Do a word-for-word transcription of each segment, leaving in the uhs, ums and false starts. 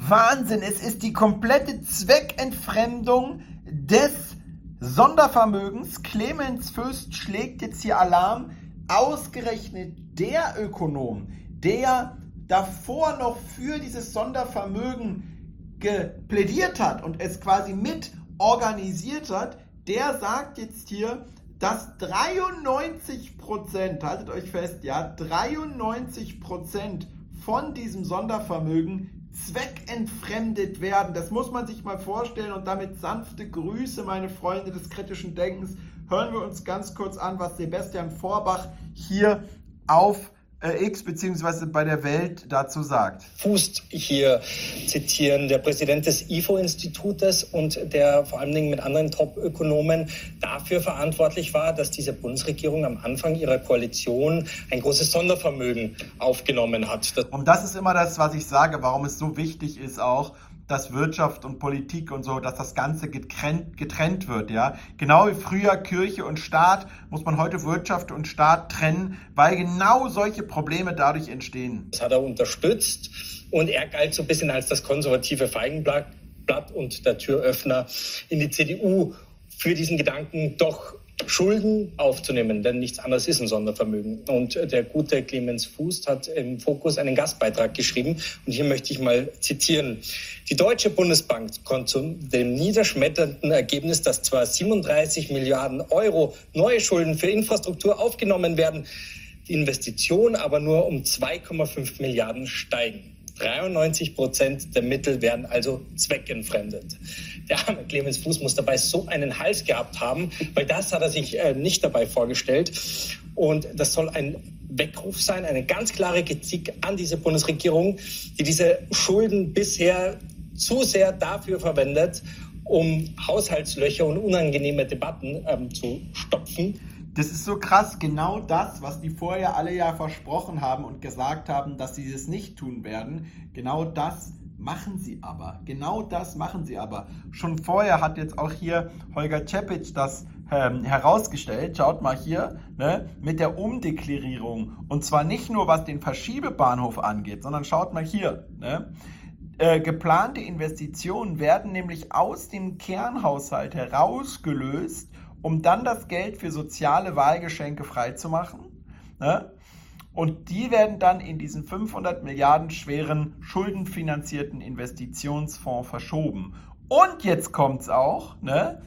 Wahnsinn, es ist die komplette Zweckentfremdung des Sondervermögens. Clemens Fürst schlägt jetzt hier Alarm. Ausgerechnet der Ökonom, der davor noch für dieses Sondervermögen geplädiert hat und es quasi mit organisiert hat, der sagt jetzt hier, dass dreiundneunzig Prozent, haltet euch fest, ja, dreiundneunzig Prozent von diesem Sondervermögen zweckentfremdet werden. Das muss man sich mal vorstellen und damit sanfte Grüße, meine Freunde des kritischen Denkens. Hören wir uns ganz kurz an, was Sebastian Vorbach hier auf X bzw. bei der Welt dazu sagt. Fußt hier zitieren, der Präsident des I F O-Institutes und der vor allen Dingen mit anderen Top-Ökonomen dafür verantwortlich war, dass diese Bundesregierung am Anfang ihrer Koalition ein großes Sondervermögen aufgenommen hat. Und das ist immer das, was ich sage, warum es so wichtig ist auch, dass Wirtschaft und Politik und so, dass das Ganze getrennt, getrennt wird, ja. Genau wie früher Kirche und Staat muss man heute Wirtschaft und Staat trennen, weil genau solche Probleme dadurch entstehen. Das hat er unterstützt und er galt so ein bisschen als das konservative Feigenblatt und der Türöffner in die C D U für diesen Gedanken, doch Schulden aufzunehmen, denn nichts anderes ist ein Sondervermögen. Und der gute Clemens Fußt hat im Fokus einen Gastbeitrag geschrieben und hier möchte ich mal zitieren. Die Deutsche Bundesbank kommt zu dem niederschmetternden Ergebnis, dass zwar siebenunddreißig Milliarden Euro neue Schulden für Infrastruktur aufgenommen werden, die Investitionen aber nur um zwei Komma fünf Milliarden steigen. dreiundneunzig Prozent der Mittel werden also zweckentfremdet. Der arme Clemens Fußt muss dabei so einen Hals gehabt haben, weil das hat er sich äh, nicht dabei vorgestellt. Und das soll ein Weckruf sein, eine ganz klare Kritik an diese Bundesregierung, die diese Schulden bisher zu sehr dafür verwendet, um Haushaltslöcher und unangenehme Debatten ähm, zu stopfen. Das ist so krass, genau das, was die vorher alle ja versprochen haben und gesagt haben, dass sie das nicht tun werden, genau das machen sie aber. Genau das machen sie aber. Schon vorher hat jetzt auch hier Holger Czapich das ähm, herausgestellt, schaut mal hier, ne, mit der Umdeklarierung. Und zwar nicht nur, was den Verschiebebahnhof angeht, sondern schaut mal hier, ne. Äh, geplante Investitionen werden nämlich aus dem Kernhaushalt herausgelöst, um dann das Geld für soziale Wahlgeschenke freizumachen. Ne? Und die werden dann in diesen fünfhundert Milliarden schweren schuldenfinanzierten Investitionsfonds verschoben. Und jetzt kommt es auch, ne?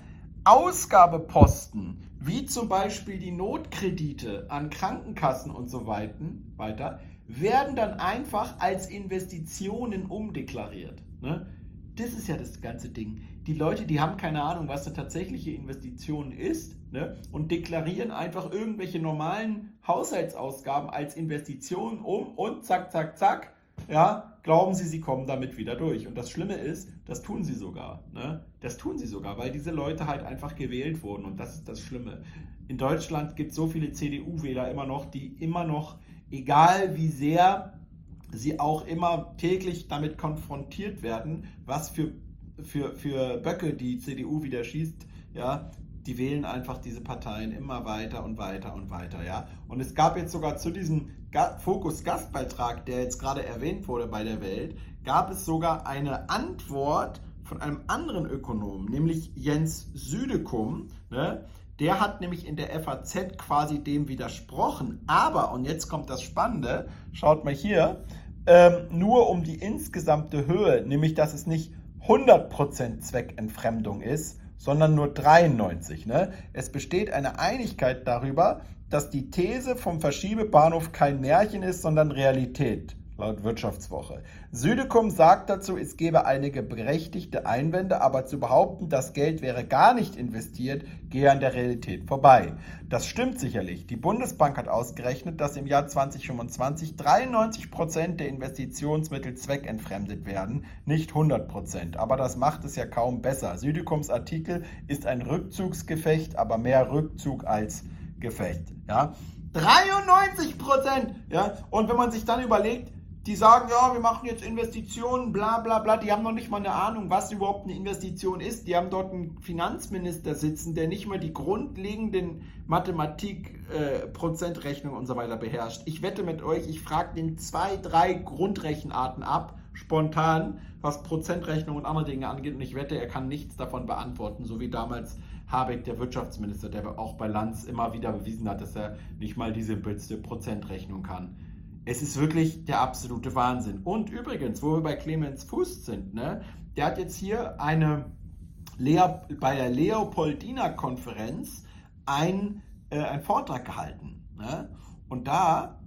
Ausgabeposten, wie zum Beispiel die Notkredite an Krankenkassen und so weiter, werden dann einfach als Investitionen umdeklariert. Ne? Das ist ja das ganze Ding. Die Leute, die haben keine Ahnung, was eine tatsächliche Investition ist, ne, und deklarieren einfach irgendwelche normalen Haushaltsausgaben als Investitionen um und zack, zack, zack, ja, glauben sie, sie kommen damit wieder durch. Und das Schlimme ist, das tun sie sogar. Ne? Das tun sie sogar, weil diese Leute halt einfach gewählt wurden und das ist das Schlimme. In Deutschland gibt es so viele C D U-Wähler immer noch, die immer noch, egal wie sehr sie auch immer täglich damit konfrontiert werden, was für, für, für Böcke die C D U wieder schießt, ja, die wählen einfach diese Parteien immer weiter und weiter und weiter, ja. Und es gab jetzt sogar zu diesem Fokus-Gastbeitrag, der jetzt gerade erwähnt wurde bei der Welt, gab es sogar eine Antwort von einem anderen Ökonomen, nämlich Jens Südekum, ne? Der hat nämlich in der F A Z quasi dem widersprochen. Aber, und jetzt kommt das Spannende, schaut mal hier, ähm, nur um die insgesamte Höhe, nämlich dass es nicht hundert Prozent Zweckentfremdung ist, sondern nur dreiundneunzig. Ne? Es besteht eine Einigkeit darüber, dass die These vom Verschiebebahnhof kein Märchen ist, sondern Realität. Laut Wirtschaftswoche. Südekum sagt dazu, es gebe einige berechtigte Einwände, aber zu behaupten, das Geld wäre gar nicht investiert, gehe an der Realität vorbei. Das stimmt sicherlich. Die Bundesbank hat ausgerechnet, dass im Jahr zwanzig fünfundzwanzig dreiundneunzig Prozent der Investitionsmittel zweckentfremdet werden, nicht hundert Prozent. Aber das macht es ja kaum besser. Südekums Artikel ist ein Rückzugsgefecht, aber mehr Rückzug als Gefecht. Ja? dreiundneunzig Prozent! Ja? Und wenn man sich dann überlegt, die sagen, ja, wir machen jetzt Investitionen, bla bla bla, die haben noch nicht mal eine Ahnung, was überhaupt eine Investition ist. Die haben dort einen Finanzminister sitzen, der nicht mal die grundlegenden Mathematik, äh, Prozentrechnung und so weiter beherrscht. Ich wette mit euch, ich frage den zwei, drei Grundrechenarten ab, spontan, was Prozentrechnung und andere Dinge angeht. Und ich wette, er kann nichts davon beantworten, so wie damals Habeck, der Wirtschaftsminister, der auch bei Lanz immer wieder bewiesen hat, dass er nicht mal die simpelste Prozentrechnung kann. Es ist wirklich der absolute Wahnsinn. Und übrigens, wo wir bei Clemens Fuß sind, ne, der hat jetzt hier eine Lea, bei der Leopoldina-Konferenz ein, äh, einen Vortrag gehalten. Ne? Und da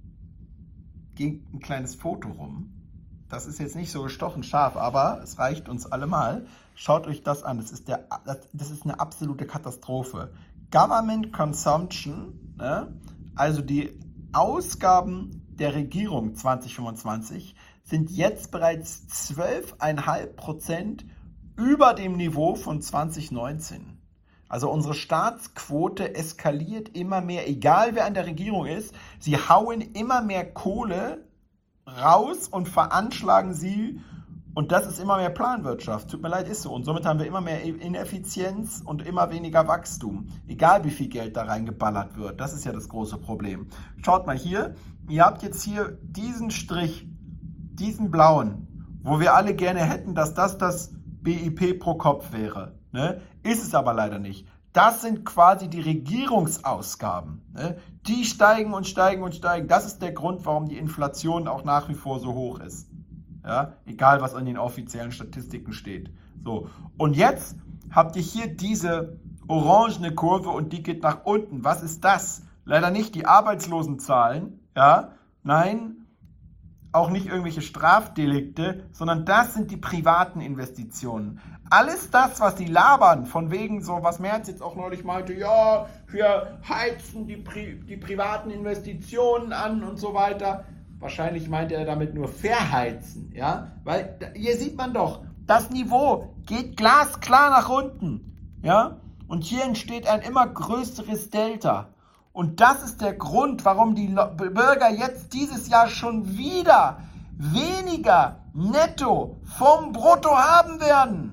ging ein kleines Foto rum. Das ist jetzt nicht so gestochen scharf, aber es reicht uns allemal. Schaut euch das an. Das ist, der, das ist eine absolute Katastrophe. Government Consumption, ne? Also die Ausgaben der Regierung zwanzig fünfundzwanzig sind jetzt bereits zwölf Komma fünf Prozent über dem Niveau von zwanzig neunzehn. Also unsere Staatsquote eskaliert immer mehr, egal wer an der Regierung ist. Sie hauen immer mehr Kohle raus und veranschlagen sie. Und das ist immer mehr Planwirtschaft. Tut mir leid, ist so. Und somit haben wir immer mehr Ineffizienz und immer weniger Wachstum. Egal wie viel Geld da reingeballert wird. Das ist ja das große Problem. Schaut mal hier. Ihr habt jetzt hier diesen Strich, diesen blauen, wo wir alle gerne hätten, dass das das B I P pro Kopf wäre. Ne? Ist es aber leider nicht. Das sind quasi die Regierungsausgaben. Ne? Die steigen und steigen und steigen. Das ist der Grund, warum die Inflation auch nach wie vor so hoch ist. Ja? Egal, was an den offiziellen Statistiken steht. So. Und jetzt habt ihr hier diese orangene Kurve und die geht nach unten. Was ist das? Leider nicht die Arbeitslosenzahlen. Ja? Nein, auch nicht irgendwelche Strafdelikte, sondern das sind die privaten Investitionen. Alles das, was die labern, von wegen so, was Merz jetzt auch neulich meinte, ja, wir heizen die, Pri- die privaten Investitionen an und so weiter. Wahrscheinlich meinte er damit nur verheizen, ja, weil hier sieht man doch, das Niveau geht glasklar nach unten, ja, und hier entsteht ein immer größeres Delta. Und das ist der Grund, warum die Bürger jetzt dieses Jahr schon wieder weniger netto vom Brutto haben werden.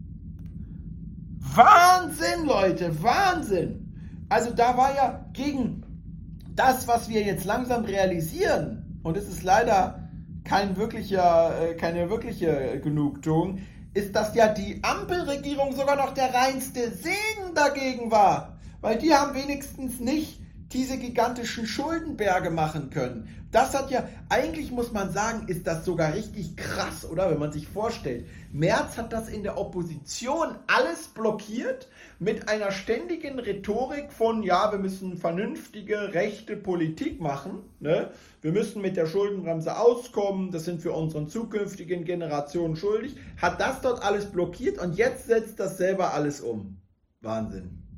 Wahnsinn, Leute, Wahnsinn. Also da war ja gegen das, was wir jetzt langsam realisieren, und es ist leider kein wirklicher, keine wirkliche Genugtuung, ist, dass ja die Ampelregierung sogar noch der reinste Segen dagegen war. Weil die haben wenigstens nicht diese gigantischen Schuldenberge machen können. Das hat ja, eigentlich muss man sagen, ist das sogar richtig krass, oder? Wenn man sich vorstellt, Merz hat das in der Opposition alles blockiert mit einer ständigen Rhetorik von, ja, wir müssen vernünftige, rechte Politik machen, ne? Wir müssen mit der Schuldenbremse auskommen, das sind wir unseren zukünftigen Generationen schuldig, hat das dort alles blockiert und jetzt setzt das selber alles um. Wahnsinn.